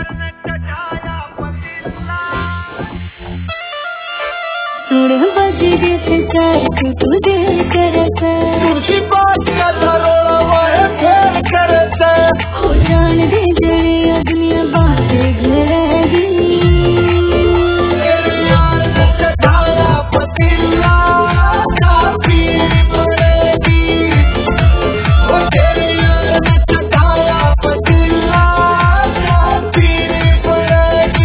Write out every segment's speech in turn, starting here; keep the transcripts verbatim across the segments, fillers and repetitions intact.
सुन बज जैसे चार तू दिल करता तुझी बात का धरोड़ा वह फेर करता हो जान दे जड़े दुनिया बातें घरेगी तेरे यार ने चढ़ाया पतीला काफी पड़ेगी वो तेरे यार ने चढ़ाया पतीला काफी पड़ेगी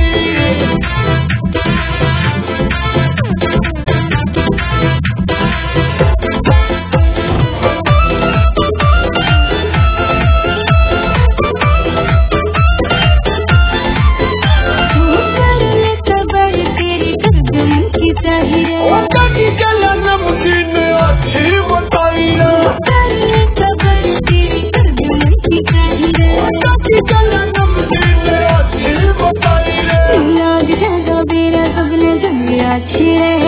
अच्छी